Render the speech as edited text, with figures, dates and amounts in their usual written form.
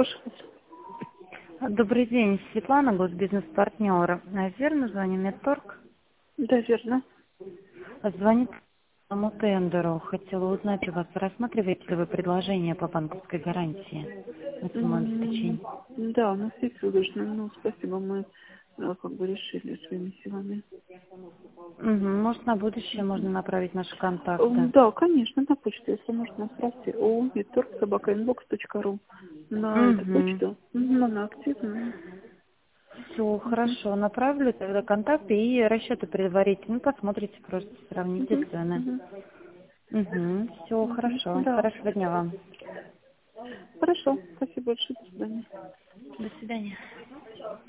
слушаю вас. Добрый день, Светлана, госбизнес-партнер. Верно, звоню Медторг. Да, верно. Звонит по моему тендеру. Хотела узнать у вас, рассматриваете ли вы предложение по банковской гарантии на самом М, обеспечении? Да, у нас есть выигрышно. Ну, спасибо, мы как бы решили своими силами. Мгм, может, на будущее можно направить наши контакты. Да, конечно, на почту, если можно, спроси. ometorg@inbox.ru. На эту Угу. почту. Она активна. Все, Мгм. хорошо. Направлю тогда контакты и расчеты предварительно. Посмотрите, просто сравните Мгм. цены. Мгм. Угу. Все, Мгм. хорошо. Да. Хорошего дня вам. Хорошо. Спасибо большое. До свидания. До свидания.